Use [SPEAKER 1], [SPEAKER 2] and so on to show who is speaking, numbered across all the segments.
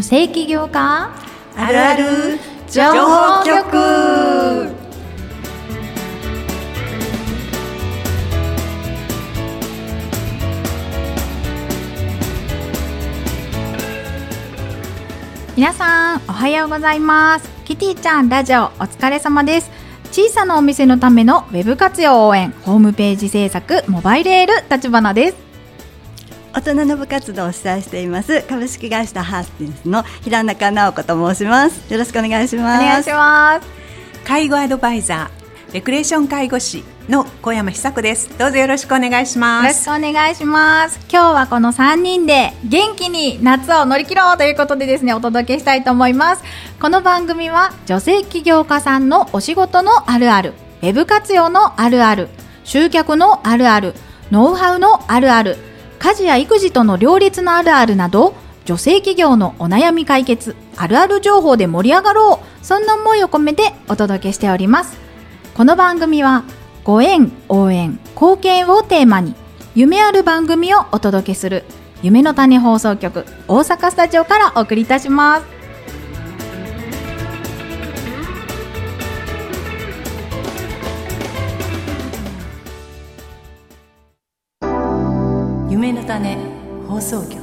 [SPEAKER 1] 性起業家
[SPEAKER 2] あるある情報局。
[SPEAKER 1] 皆さんおはようございます。キティちゃんラジオお疲れ様です。小さなお店のためのウェブ活用応援、ホームページ制作、モバイルエール立花です。
[SPEAKER 2] 大人の部活動を主催しています株式会社ハーティネスの平中直子と申します。よろしくお願いします。
[SPEAKER 1] お願いします。
[SPEAKER 3] 介護アドバイザー、レクレーション介護士の小山久子です。どうぞよろしくお願いします。
[SPEAKER 1] よろしくお願いします。今日はこの3人で元気に夏を乗り切ろうということでですね、お届けしたいと思います。この番組は女性起業家さんのお仕事のあるある、ウェブ活用のあるある、集客のあるある、ノウハウのあるある、家事や育児との両立のあるあるなど、女性企業のお悩み解決、あるある情報で盛り上がろう、そんな思いを込めてお届けしております。この番組はご縁、応援、貢献をテーマに夢ある番組をお届けする夢の種放送局大阪スタジオからお送りいたします。
[SPEAKER 3] 夢の種放送局。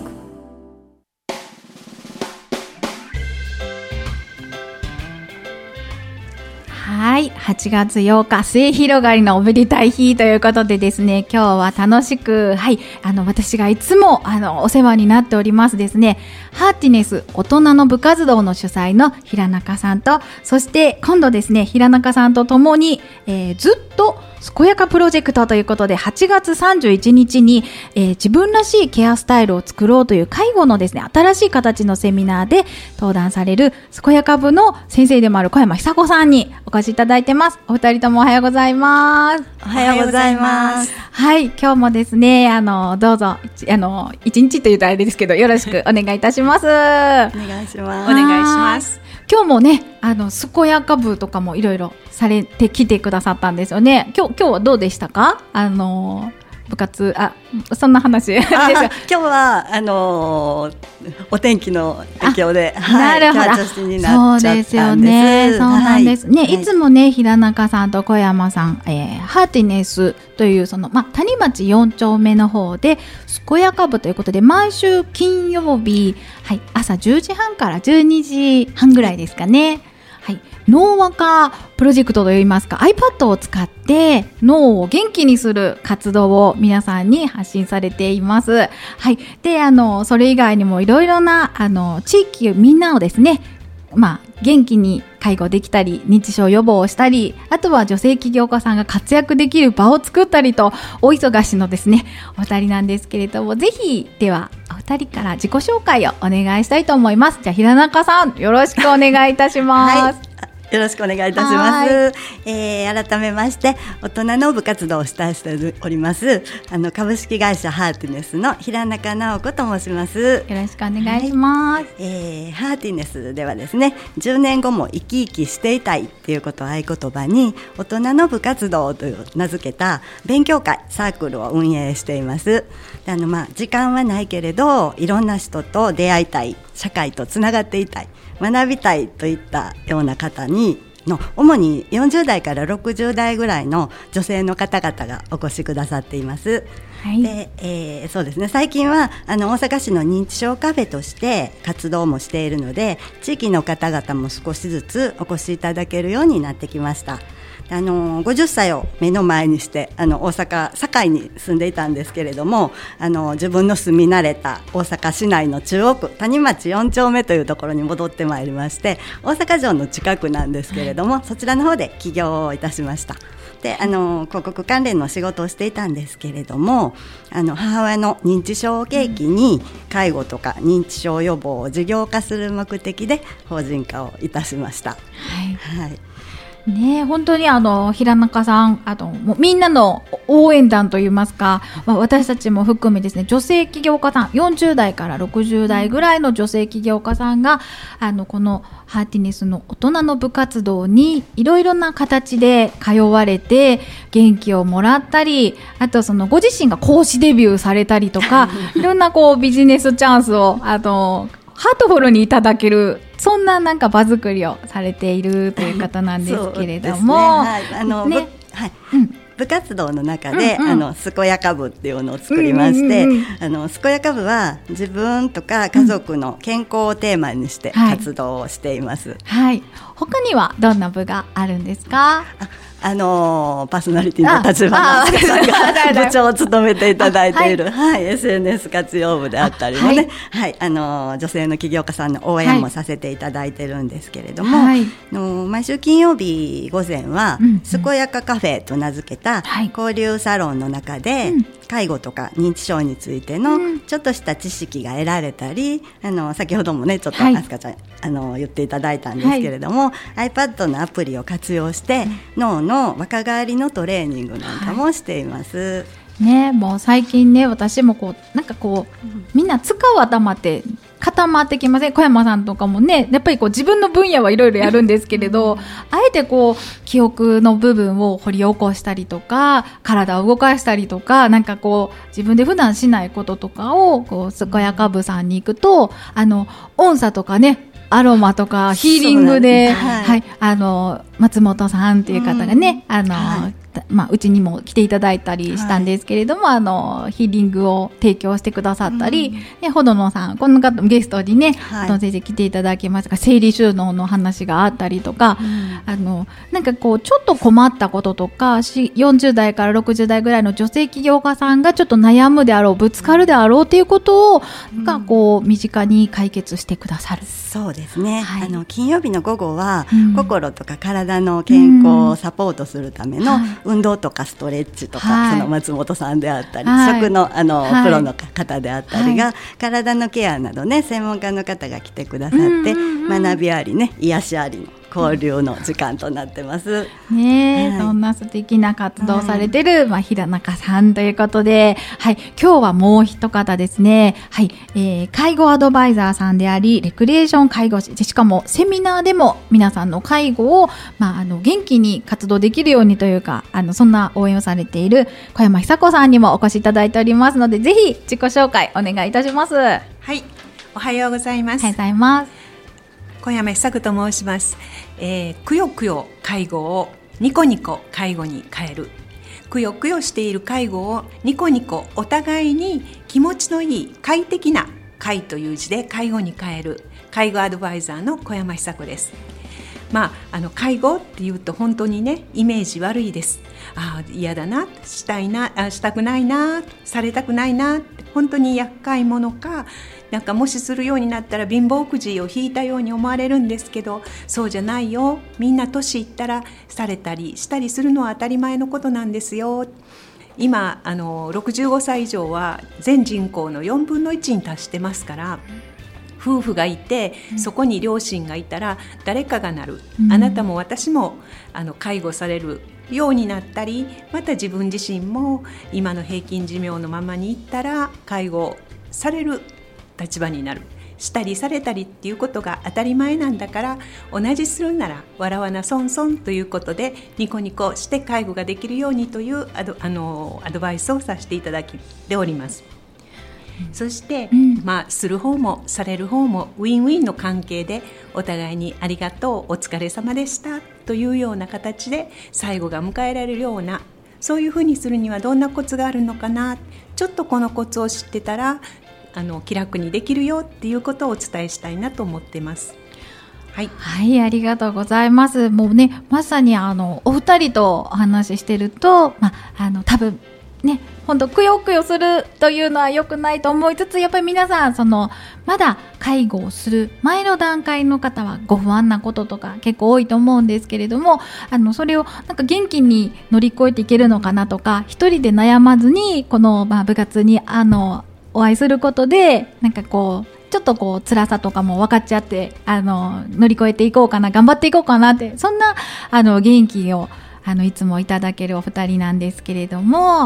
[SPEAKER 1] はい、8月8日末広がりのおめでたい日ということでですね、今日は楽しく、私がいつもお世話になっておりますですね、ハーティネス大人の部活動の主催の平中さんと、そして今度ですね、平中さんとともに、ずっと健やかプロジェクトということで8月31日に、自分らしいケアスタイルを作ろうという介護のですね、新しい形のセミナーで登壇される健やか部の先生でもある小山久子さんにお越しいただいてます。お二人ともおはようございます。
[SPEAKER 2] おはようございます。
[SPEAKER 1] はい、今日もですね、どうぞ一日というとあれですけど、よろしくお願いいたします。お
[SPEAKER 2] 願いします。
[SPEAKER 3] お願いします。
[SPEAKER 1] 今日もね、健やか部とかもいろいろされてきてくださったんですよね。今日はどうでしたか？部活、そんな話ですよ。
[SPEAKER 2] 今日はお天気の影響で、
[SPEAKER 1] なるほど、
[SPEAKER 2] 今日は調子になっちゃったんです。
[SPEAKER 1] そうですよね。そうなんですね。いつもね、平中さんと小山さん、ハーティネスという谷町4丁目の方で健やか部ということで、毎週金曜日、朝10時半から12時半ぐらいですかね。脳和化プロジェクトといいますか、 iPad を使って脳を元気にする活動を皆さんに発信されています。で、それ以外にもいろいろな地域みんなをですね、元気に介護できたり、認知症予防をしたり、あとは女性起業家さんが活躍できる場を作ったりと、大忙しのですね、お二人なんですけれども、ぜひではお二人から自己紹介をお願いしたいと思います。じゃあ平中さん、よろしくお願いいたします。
[SPEAKER 2] よろしくお願いいたします。改めまして大人の部活動を主催しております株式会社ハーティネスの平中直子と申します。
[SPEAKER 1] よろしくお願いします。
[SPEAKER 2] ハーティネスではですね、10年後も生き生きしていたいっていうことを合言葉に、大人の部活動と名付けた勉強会サークルを運営しています。で時間はないけれど、いろんな人と出会いたい、社会とつながっていたい、学びたいといったような方に主に40代から60代ぐらいの女性の方々がお越しくださっています。で、そうですね、最近は大阪市の認知症カフェとして活動もしているので、地域の方々も少しずつお越しいただけるようになってきました。50歳を目の前にして大阪堺に住んでいたんですけれども、自分の住み慣れた大阪市内の中央区谷町4丁目というところに戻ってまいりまして、大阪城の近くなんですけれども、そちらの方で起業をいたしました。で、広告関連の仕事をしていたんですけれども、母親の認知症を契機に介護とか認知症予防を事業化する目的で法人化をいたしました。
[SPEAKER 1] ね、本当に平中さん、もうみんなの応援団といいますか、私たちも含めですね、女性起業家さん40代から60代ぐらいの女性起業家さんがこのハーティネスの大人の部活動にいろいろな形で通われて元気をもらったり、あとご自身が講師デビューされたりとかいろんなビジネスチャンスをハートフルにいただける、そんななんか場作りをされているという方なんですけれども、
[SPEAKER 2] 部活動の中で、健やか部っていうのを作りまして、健やか部は自分とか家族の健康をテーマにして活動をしています。
[SPEAKER 1] 他にはどんな部があるんですか？
[SPEAKER 2] パーソナリティの立花さんが部長を務めていただいている、SNS 活用部であったりもね、女性の起業家さんの応援もさせていただいてるんですけれども、毎週金曜日午前は健やかカフェと名付けた交流サロンの中で、介護とか認知症についてのちょっとした知識が得られたり、先ほどもねちょっとあすかちゃん言っていただいたんですけれども、iPad のアプリを活用して脳の若返りのトレーニングなんかもしています。
[SPEAKER 1] もう最近ね、私もなんかみんな使う頭って固まってきません？小山さんとかもね、やっぱり自分の分野はいろいろやるんですけれど、あえて記憶の部分を掘り起こしたりとか、体を動かしたりとか、なんか自分で普段しないこととかを健やか部さんに行くと、音叉とかね、アロマとかヒーリングで、松本さんっていう方がね、うちにも来ていただいたりしたんですけれども、ヒーリングを提供してくださったり、ほどのさん、この方ゲストにね、先生来ていただきましたが、生理収納の話があったりとか、なんかちょっと困ったこととか、40代から60代ぐらいの女性起業家さんがちょっと悩むであろう、ぶつかるであろうっていうことを、身近に解決してくださる。
[SPEAKER 2] そうですね、金曜日の午後は、心とか体の健康をサポートするための運動とかストレッチとか、その松本さんであったり、食の、プロの方であったりが、体のケアなどね、専門家の方が来てくださって、学びありね、癒しありの交流の時間となってます
[SPEAKER 1] ね。そんな素敵な活動をされてる、平中さんということで、今日はもう一方ですね、介護アドバイザーさんであり、レクリエーション介護士で、しかもセミナーでも皆さんの介護を、元気に活動できるようにというか、そんな応援をされている小山久子さんにもお越しいただいておりますので、ぜひ自己紹介お願いいたします。
[SPEAKER 3] おはようございます。
[SPEAKER 1] おはようございます。
[SPEAKER 3] 小山久子と申します。くよくよ介護をニコニコ介護に変える。くよくよしている介護をニコニコお互いに気持ちのいい快適な介という字で介護に変える介護アドバイザーの小山久子です。介護っていうと本当にね、イメージ悪いです。嫌だな、したくないな、されたくないな、本当に厄介者か、なんかもしするようになったら貧乏くじを引いたように思われるんですけど、そうじゃないよ。みんな年いったらされたりしたりするのは当たり前のことなんですよ。今65歳以上は全人口の4分の1に達してますから、夫婦がいてそこに両親がいたら誰かがなる、あなたも私も介護されるようになったり、また自分自身も今の平均寿命のままにいったら介護される立場になる、したりされたりっていうことが当たり前なんだから、同じするなら笑わな損損ということで、ニコニコして介護ができるようにというアドバイスをさせていただいております。そして、する方もされる方もウィンウィンの関係で、お互いにありがとう、お疲れ様でしたというような形で最後が迎えられるような、そういうふうにするにはどんなコツがあるのかな、ちょっとこのコツを知ってたら気楽にできるよっていうことをお伝えしたいなと思っています。あ
[SPEAKER 1] りがとうございます。もうね、まさにお二人とお話ししてると、多分ね、本当くよくよするというのは良くないと思いつつ、やっぱり皆さんまだ介護をする前の段階の方はご不安なこととか結構多いと思うんですけれども、それをなんか元気に乗り越えていけるのかなとか、一人で悩まずにこの部活にお会いすることで、なんかちょっと辛さとかも分かっちゃって、乗り越えていこうかな、頑張っていこうかなって、そんな元気をいつもいただけるお二人なんですけれども、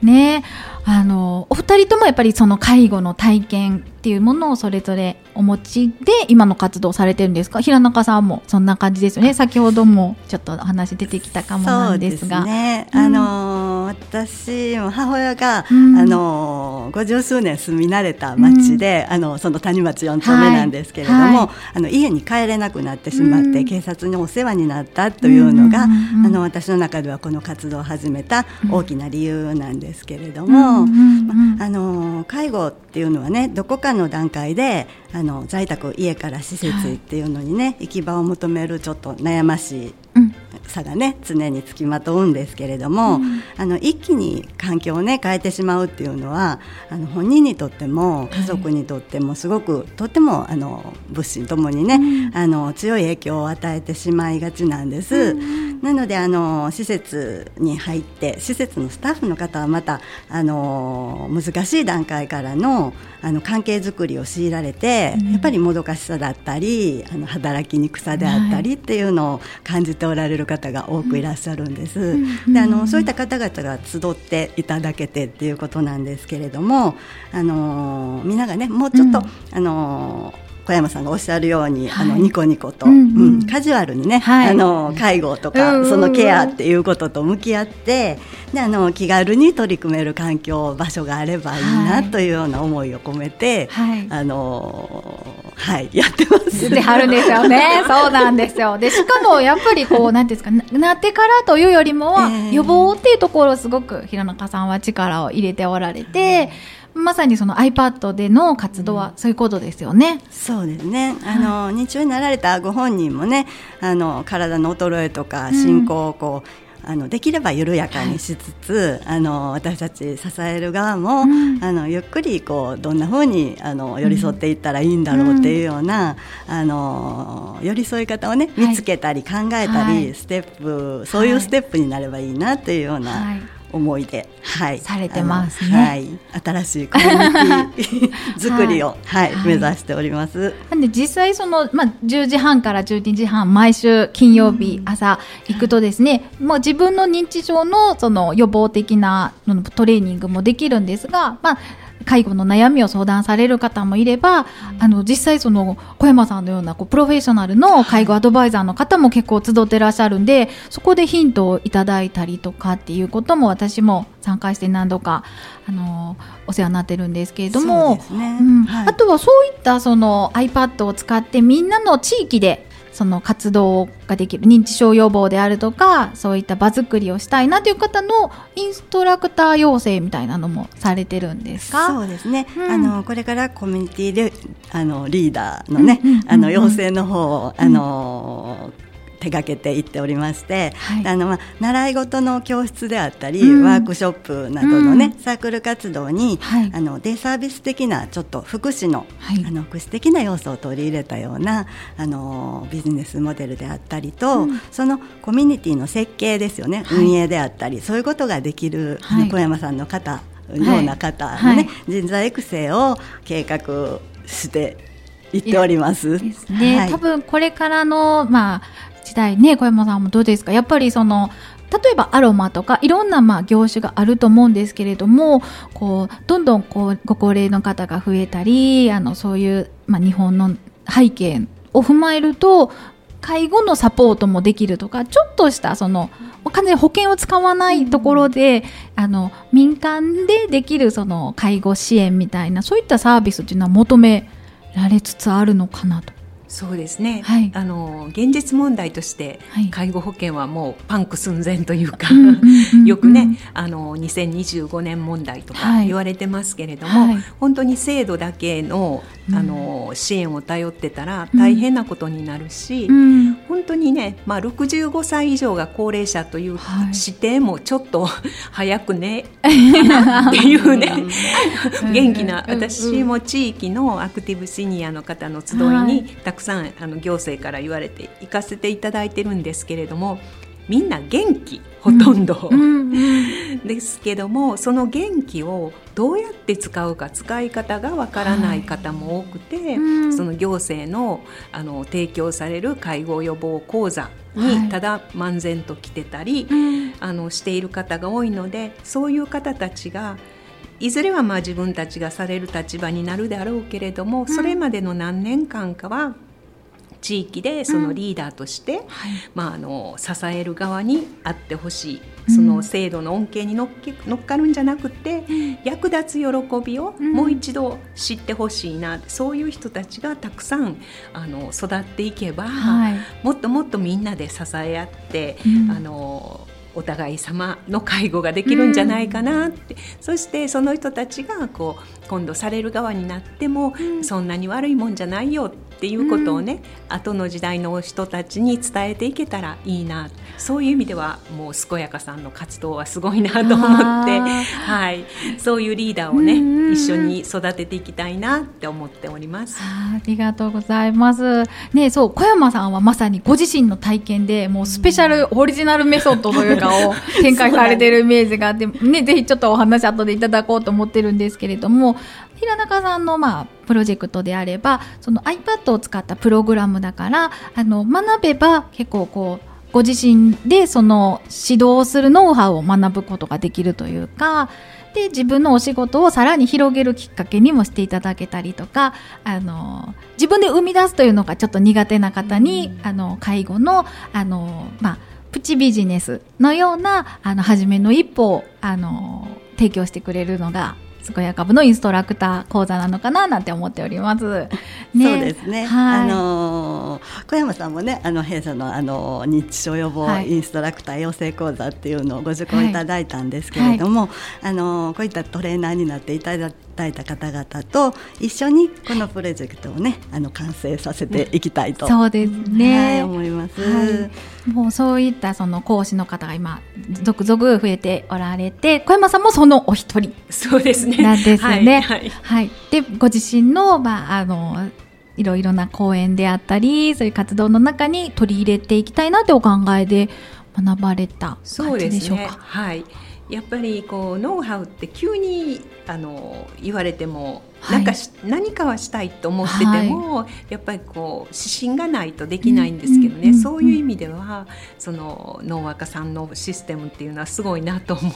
[SPEAKER 1] ね、お二人ともやっぱりその介護の体験っていうものをそれぞれお持ちで今の活動をされてるんですか？平中さんもそんな感じですよね。先ほどもちょっとお話出てきたかもなんですが。
[SPEAKER 2] そうですね、私も母親が、50数年住み慣れた町で、その谷町4丁目なんですけれども、家に帰れなくなってしまって、警察にお世話になったというのが、私の中ではこの活動を始めた大きな理由なんですけれども、介護っていうのはね、どこかの段階で在宅、家から施設っていうのにね、行き場を求めるちょっと悩ましいさがね、常につきまとうんですけれども、一気に環境をね変えてしまうっていうのは本人にとっても家族にとってもすごく、とっても物心ともにね、強い影響を与えてしまいがちなんです。なので施設に入って、施設のスタッフの方はまた難しい段階からの関係づくりを強いられて、やっぱりもどかしさだったり働きにくさであったりっていうのを感じておられる方が多くいらっしゃるんです。でそういった方々が集っていただけてっていうことなんですけれども、みんながねもうちょっと、小山さんがおっしゃるように、ニコニコと、カジュアルにね、介護とか、そのケアっていうことと向き合って、で気軽に取り組める環境、場所があればいいなというような思いを込めて、やってます。
[SPEAKER 1] ではるんですよね。そうなんですよ。でしかもやっぱりこうなんていうんですか、なってからというよりもは、予防っていうところをすごく平中さんは力を入れておられて、まさにその iPad での活動はそういうことですよね。
[SPEAKER 2] そうですね。認知症になられたご本人もね、体の衰えとか進行をこう、できれば緩やかにしつつ、私たち支える側も、ゆっくりこうどんな風に寄り添っていったらいいんだろうっていうような、寄り添い方をね見つけたり考えたり、ステップ、そういうステップになればいいなというような、思いで、
[SPEAKER 1] されてますね。
[SPEAKER 2] 新しいコミュニティ作りを、目指しております。
[SPEAKER 1] なんで実際その、10時半から12時半毎週金曜日朝行くとですね、もう自分の認知症のその予防的なトレーニングもできるんですが、介護の悩みを相談される方もいれば、実際その小山さんのようなプロフェッショナルの介護アドバイザーの方も結構集ってらっしゃるんで、そこでヒントをいただいたりとかっていうことも私も参加して何度かお世話になってるんですけれども、あとはそういったその iPad を使ってみんなの地域でその活動ができる、認知症予防であるとか、そういった場作りをしたいなという方のインストラクター養成みたいなのもされてるんですか？
[SPEAKER 2] そうですね、これからコミュニティでリーダーのね、養成の方を手掛けていっておりまして、習い事の教室であったり、ワークショップなどのね、サークル活動に、デイサービス的なちょっと福祉の、福祉的な要素を取り入れたようなビジネスモデルであったりと、そのコミュニティの設計ですよね、運営であったり、そういうことができる、小山さんの方ような方のね、人材育成を計画していっております。
[SPEAKER 1] ですね。多分これからの時代ね、小山さんもどうですか？やっぱりその例えばアロマとかいろんな業種があると思うんですけれども、どんどんご高齢の方が増えたり、そういう、日本の背景を踏まえると介護のサポートもできるとか、ちょっとしたその完全に保険を使わないところで、民間でできるその介護支援みたいな、そういったサービスっていうのは求められつつあるのかなと。
[SPEAKER 3] そうですね、現実問題として介護保険はもうパンク寸前というか、よくね2025年問題とか言われてますけれども、本当に制度だけの、支援を頼ってたら大変なことになるし、本当にね、65歳以上が高齢者という指定もちょっと早くねっていうね元気な、私も地域のアクティブシニアの方の集いにたくさん行政から言われて行かせていただいてるんですけれども、 みんな元気、ほとんど、ですけども、その元気をどうやって使うか、使い方がわからない方も多くて、その行政の、提供される介護予防講座にただ漫然と来てたり、している方が多いので、そういう方たちがいずれは自分たちがされる立場になるであろうけれども、それまでの何年間かは地域でそのリーダーとして、支える側にあってほしい、その制度の恩恵に乗っかるんじゃなくて、役立つ喜びをもう一度知ってほしいな、そういう人たちがたくさん育っていけば、もっともっとみんなで支え合って、お互い様の介護ができるんじゃないかなって、そしてその人たちが今度される側になっても、そんなに悪いもんじゃないよっていうことをね、後の時代の人たちに伝えていけたらいいな、そういう意味ではもう健やかさんの活動はすごいなと思って、そういうリーダーをね、一緒に育てていきたいなって思っております。
[SPEAKER 1] ありがとうございます、そう小山さんはまさにご自身の体験でもうスペシャルオリジナルメソッドというかを展開されているイメージがあって、ぜひちょっとお話後でいただこうと思ってるんですけれども、平中さんのプロジェクトであれば、その iPad を使ったプログラムだから、学べば結構ご自身でその指導するノウハウを学ぶことができるというか、で自分のお仕事をさらに広げるきっかけにもしていただけたりとか、自分で生み出すというのがちょっと苦手な方に、介護のプチビジネスのような初めの一歩を提供してくれるのが健やか部のインストラクター講座なのかななんて思っております、
[SPEAKER 2] そうですね、小山さんもね、弊社の認知症予防インストラクター養成講座っていうのをご受講いただいたんですけれども、こういったトレーナーになっていただいた方々と一緒にこのプロジェクトをね、完成させていきたいと、
[SPEAKER 1] そうですね、
[SPEAKER 2] 思います、
[SPEAKER 1] もうそういったその講師の方が今続々増えておられて、小山さんもそのお一人
[SPEAKER 3] そうですね
[SPEAKER 1] なんですよね。でご自身の、いろいろな講演であったり、そういう活動の中に取り入れていきたいなってお考えで学ばれた感じでしょうか。
[SPEAKER 3] やっぱりノウハウって急に言われても、何かはしたいと思ってても、やっぱり指針がないとできないんですけどね、そういう意味ではその脳若さんのシステムっていうのはすごいなと思って、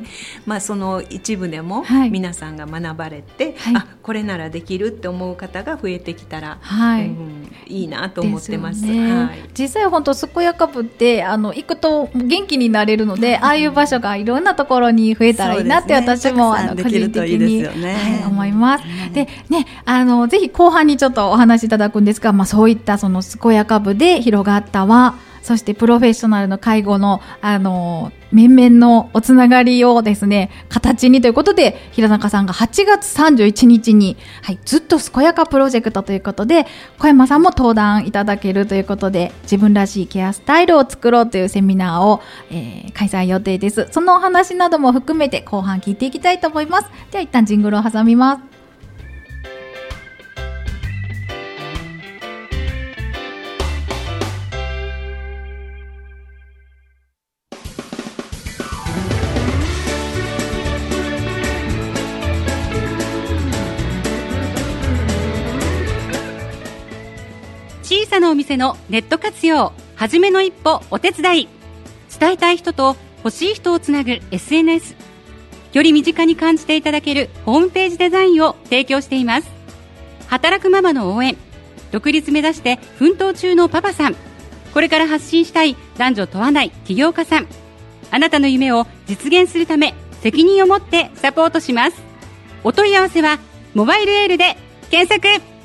[SPEAKER 3] その一部でも皆さんが学ばれて、これならできるって思う方が増えてきたら、いいなと思ってます。
[SPEAKER 1] 実際本当健やか部って行くと元気になれるので、ああいう場所がいろんなところに増えたらいいなって私も個人的に思います。でね、ぜひ後半にちょっとお話しいただくんですが、そういったその健やか部で広がった輪、そしてプロフェッショナルの介護の面々のおつながりをですね、形にということで、平中さんが8月31日に、ずっと健やかプロジェクトということで、小山さんも登壇いただけるということで、自分らしいケアスタイルを作ろうというセミナーを、開催予定です。そのお話なども含めて後半聞いていきたいと思います。では一旦ジングルを挟みます。
[SPEAKER 4] 小さなお店のネット活用、はじめの一歩お手伝い。伝えたい人と欲しい人をつなぐ SNS、 より身近に感じていただけるホームページデザインを提供しています。働くママの応援、独立目指して奮闘中のパパさん、これから発信したい男女問わない起業家さん、あなたの夢を実現するため責任を持ってサポートします。お問い合わせはモバイルエールで検索。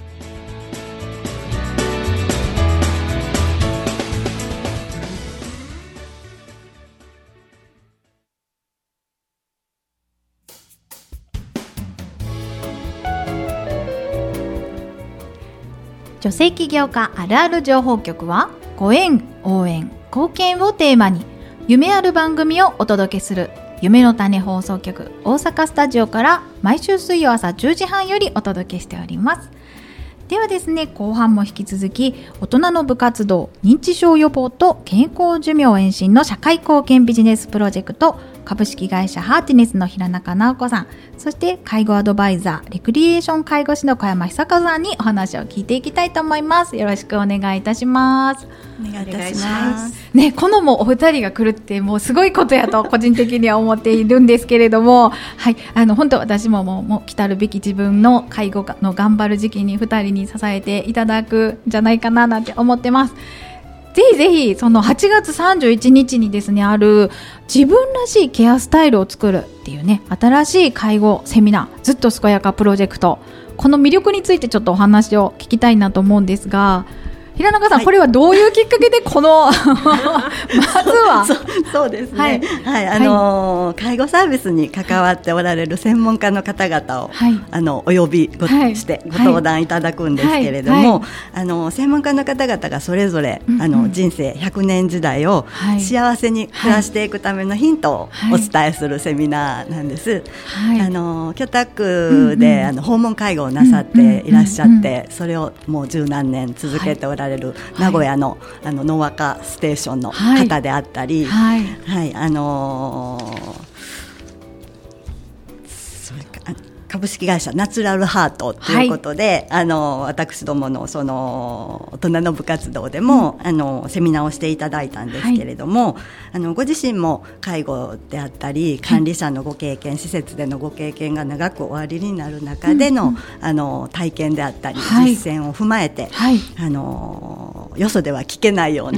[SPEAKER 1] 女性起業家あるある情報局は、ご縁、応援、貢献をテーマに夢ある番組をお届けする夢の種放送局大阪スタジオから毎週水曜朝10時半よりお届けしております。 ではですね、後半も引き続き大人の部活動、認知症予防と健康寿命延伸の社会貢献ビジネスプロジェクト株式会社ハーティネスの平中直子さん、そして介護アドバイザーレクリエーション介護士の小山久子さんにお話を聞いていきたいと思います。よろしくお願いいたします。
[SPEAKER 2] お願いいたします
[SPEAKER 1] ね、このもお二人が来るってもうすごいことやと個人的には思っているんですけれども、はい、本当私ももう来たるべき自分の介護の頑張る時期に二人に支えていただくんじゃないかななんて思ってます。ぜひぜひその8月31日にですねある自分らしいケアスタイルを作るっていうね新しい介護セミナーずっと健やかプロジェクト、この魅力についてちょっとお話を聞きたいなと思うんですが、平中さん、はい、これはどういうきっかけでこのまずは
[SPEAKER 2] そうですね、はい介護サービスに関わっておられる専門家の方々を、はい、お呼びしてご登壇いただくんですけれども、専門家の方々がそれぞれ、人生100年時代を幸せに暮らしていくためのヒントをお伝えするセミナーなんです、居宅で、訪問介護をなさっていらっしゃって、それをもう十何年続けておられる名古屋の、ノワカステーションの方であったり、株式会社ナチュラルハートということで、私どものその大人の部活動でも、セミナーをしていただいたんですけれども、ご自身も介護であったり管理者のご経験、施設でのご経験が長くおありになる中での、体験であったり、実践を踏まえて、よそでは聞けないような、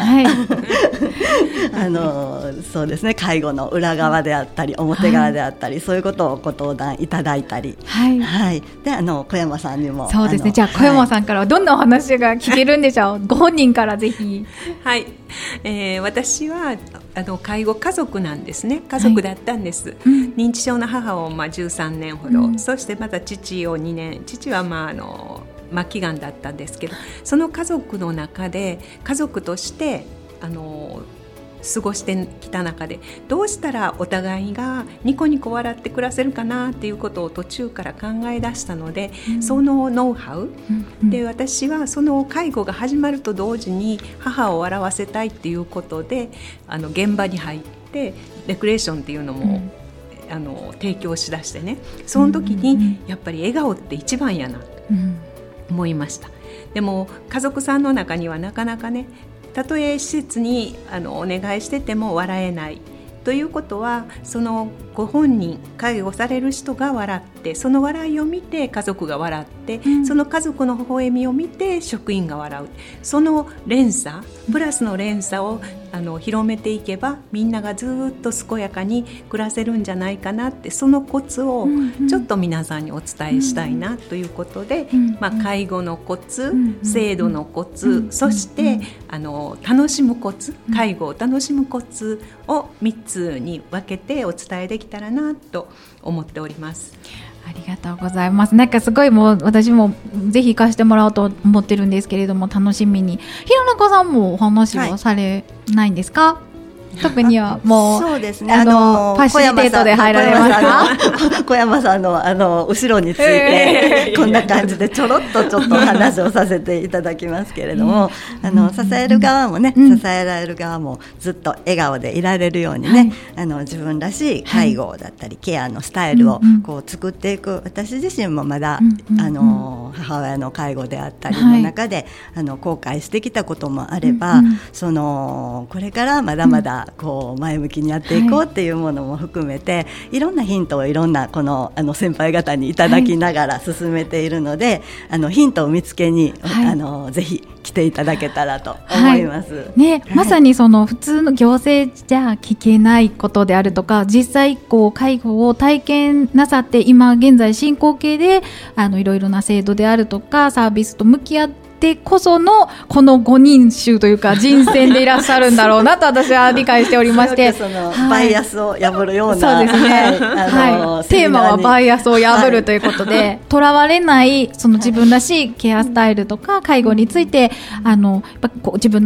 [SPEAKER 2] そうですね、介護の裏側であったり表側であったり、そういうことをご登壇いただいたり、で小山さんにも
[SPEAKER 1] そうですね、じゃあ小山さんからはどんなお話が聞けるんでしょうご本人からぜひ。
[SPEAKER 3] はい、私は介護家族なんですね。家族だったんです、認知症の母を13年ほど、そしてまた父を2年、父は末期がんだったんですけど、その家族の中で家族として過ごしてきた中で、どうしたらお互いがニコニコ笑って暮らせるかなっていうことを途中から考え出したので、そのノウハウ、で私はその介護が始まると同時に母を笑わせたいっていうことで現場に入ってレクリエーションっていうのも、提供しだしてね、その時にやっぱり笑顔って一番やなと思いました。でも家族さんの中にはなかなかね、たとえ施設にお願いしてても笑えないということは、そのご本人、介護される人が笑って、その笑いを見て家族が笑って、その家族の微笑みを見て職員が笑う、その連鎖プラスの連鎖を広めていけば、みんながずっと健やかに暮らせるんじゃないかなって、そのコツをちょっと皆さんにお伝えしたいなということで、介護のコツ、制度のコツ、そして楽しむコツ、介護を楽しむコツを3つに分けてお伝えできたらなと思っております。
[SPEAKER 1] ありがとうございます。なんかすごいもう私もぜひ行かせてもらおうと思ってるんですけれども、楽しみに。平中さんもお話はされないんですか？特にはもう
[SPEAKER 2] そうですね、
[SPEAKER 1] ファシリテートで入られますか？
[SPEAKER 2] 小山さんの後ろについて、こんな感じでちょろっとちょっと話をさせていただきますけれども、支える側もね、支えられる側もずっと笑顔でいられるようにね、自分らしい介護だったり、ケアのスタイルをこう作っていく。私自身もまだ母親の介護であったりの中で、後悔してきたこともあれば、これからまだまだこう前向きにやっていこうっていうものも含めて、いろんなヒントをいろんなこの先輩方にいただきながら進めているので、ヒントを見つけに、ぜひ来ていただけたらと思います、
[SPEAKER 1] まさにその普通の行政じゃ聞けないことであるとか、実際こう介護を体験なさって今現在進行形でいろいろな制度であるとかサービスと向き合ってこそのこの5人衆というか人選でいらっしゃるんだろうなと私は理解しておりまして
[SPEAKER 2] そのバイアスを破るような、
[SPEAKER 1] そうですね、テーマはバイアスを破るということで、とらわれないその自分らしいケアスタイルとか介護についてやっぱこう自分のね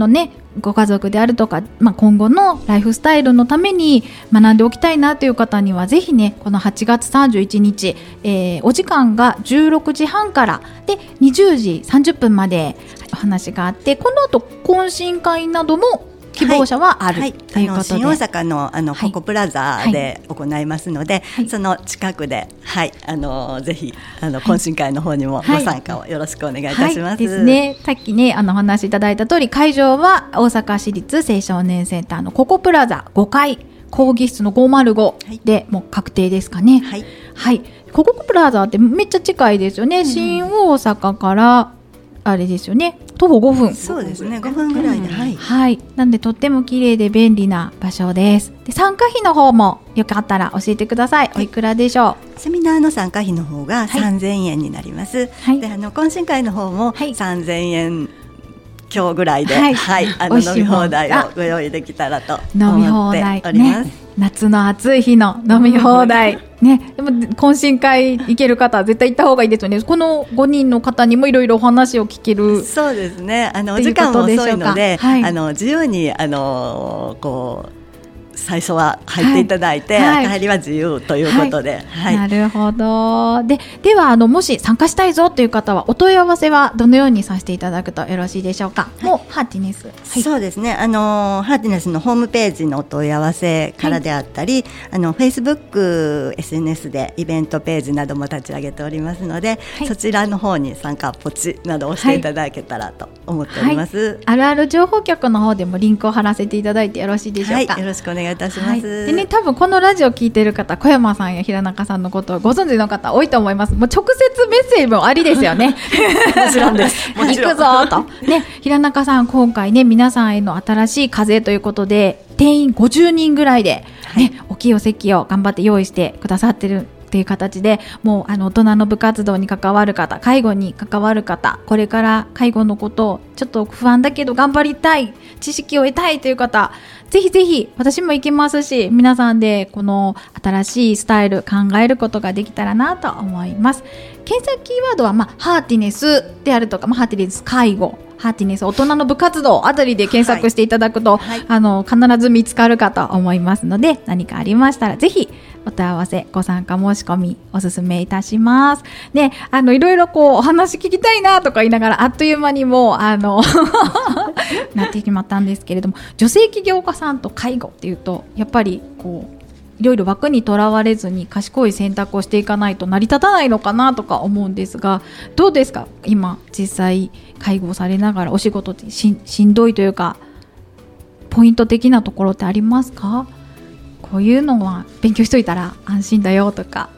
[SPEAKER 1] ご家族であるとか、今後のライフスタイルのために学んでおきたいなという方にはぜひね、この8月31日、お時間が16時半からで20時30分までお話があって、この後懇親会なども希望者はある、ということで、
[SPEAKER 2] 新大阪のココプラザで行いますので、その近くで、ぜひ懇親会の方にもご参加をよろしくお願いいたします。
[SPEAKER 1] ですね。さっきねお話しいただいた通り、会場は大阪市立青少年センターのココプラザ5階講義室の505でもう確定ですかね。ココプラザってめっちゃ近いですよね。新大阪からあれですよね、徒歩5分。
[SPEAKER 2] そうですね、5分ぐらいで、
[SPEAKER 1] なんでとっても綺麗で便利な場所です。で、参加費の方もよかったら教えてください。おいくらでしょ
[SPEAKER 2] う？セミナーの参加費の方が3000円になります。で、懇親会の方も3000円今日ぐらいで、飲み放題をご用意できたらと思っております。
[SPEAKER 1] 夏の暑い日の飲み放題ね。でも懇親会行ける方は絶対行った方がいいですよね。この5人の方にもいろいろお話を聞ける。
[SPEAKER 2] そうですね、お時間も遅いので、自由に最初は入っていただいて、帰りは自由ということで、
[SPEAKER 1] なるほど。ではもし参加したいぞという方はお問い合わせはどのようにさせていただくとよろしいでしょうか？もうハーティネス、
[SPEAKER 2] そうですね、ハーティネスのホームページのお問い合わせからであったり、Facebook、SNS でイベントページなども立ち上げておりますので、そちらの方に参加ポチなどをしていただけたらと思っております。
[SPEAKER 1] あるある情報局の方でもリンクを貼らせていただいてよろしいでしょうか？
[SPEAKER 2] よろしくお願いいたします。
[SPEAKER 1] でね、多分このラジオ聞いてる方、小山さんや平中さんのことをご存知の方多いと思います。もう直接メッセージもありですよね。
[SPEAKER 2] もちろんです。
[SPEAKER 1] 行くぞとね。平中さん、今回ね、皆さんへの新しい風ということで定員50人ぐらいで、大きいお席を頑張って用意してくださってるっていう形で、もう大人の部活動に関わる方、介護に関わる方、これから介護のことをちょっと不安だけど頑張りたい、知識を得たいという方、ぜひぜひ私も行きますし、皆さんでこの新しいスタイル考えることができたらなと思います。検索キーワードは、ハーティネスであるとか、ハーティネス介護、ハーティネス大人の部活動あたりで検索していただくと、必ず見つかるかと思いますので、何かありましたらぜひお問い合わせ、ご参加申し込みお勧めいたします。ね、いろいろお話聞きたいなとか言いながら、あっという間にもうなってしまったんですけれども、女性起業家さんと介護っていうと、やっぱりいろいろ枠にとらわれずに賢い選択をしていかないと成り立たないのかなとか思うんですが、どうですか？今実際介護されながらお仕事ってしんどいというか、ポイント的なところってありますか？こういうのは勉強しといたら安心だよとか。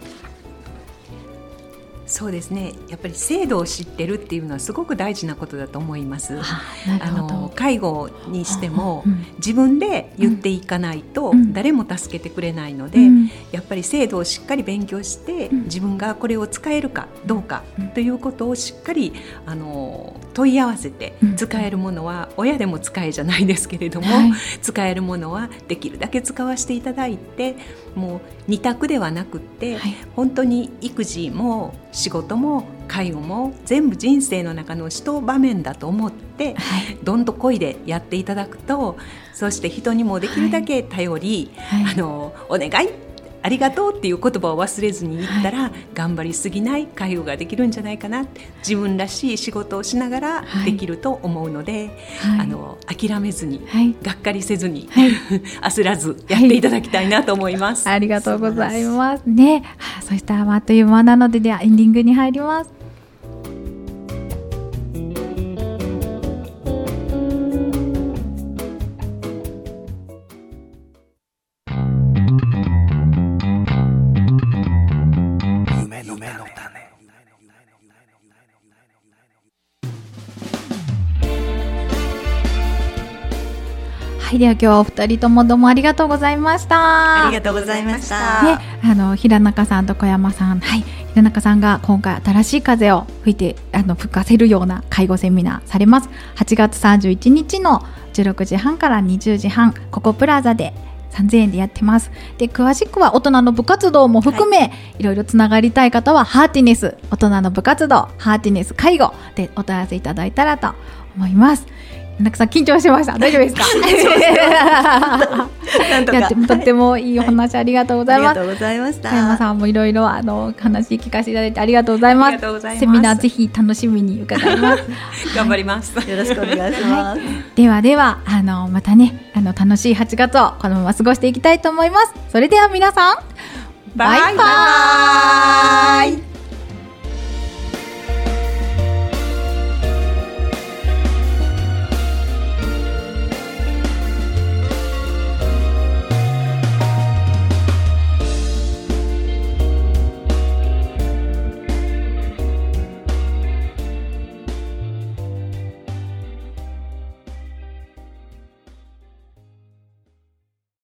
[SPEAKER 3] そうですね、やっぱり制度を知ってるっていうのはすごく大事なことだと思います。介護にしても、自分で言っていかないと誰も助けてくれないので、やっぱり制度をしっかり勉強して、自分がこれを使えるかどうかということをしっかり問い合わせて、使えるものは親でも使えじゃないですけれども、使えるものはできるだけ使わせていただいて、もう二択ではなくって、本当に育児も仕事も介護も全部人生の中の一場面だと思って、どんとこいでやっていただくと、そして人にもできるだけ頼り、お願いありがとうっていう言葉を忘れずに言ったら、頑張りすぎない介護ができるんじゃないかな、自分らしい仕事をしながらできると思うので、諦めずに、がっかりせずに、焦らずやっていただきたいなと思います。
[SPEAKER 1] ありがとうございますね。そしたらあっという間なので、ではエンディングに入ります。では今日はお二人ともどうもありがとうございました。
[SPEAKER 2] ありがとうございました。
[SPEAKER 1] 平中さんと小山さん、平中さんが今回新しい風を吹かせるような介護セミナーされます。8月31日の16時半から20時半、ココプラザで3000円でやってます。で、詳しくは大人の部活動も含め、いろいろつながりたい方はハーティネス大人の部活動、ハーティネス介護でお問い合わせいただいたらと思います。 中さん緊張してました。大丈夫ですか？
[SPEAKER 2] なんとか
[SPEAKER 1] とってもいいお話ありがとうございます。
[SPEAKER 2] ありがとうございました。
[SPEAKER 1] 加山さんもいろいろ話聞かせていただいてありがとうございます。
[SPEAKER 3] ありがとうございます。
[SPEAKER 1] セミナーぜひ楽しみに伺います。
[SPEAKER 3] 頑張ります。
[SPEAKER 2] よろしくお願いします。
[SPEAKER 1] ではまたね楽しい8月をこのまま過ごしていきたいと思います。それでは皆さん
[SPEAKER 3] バイバイ。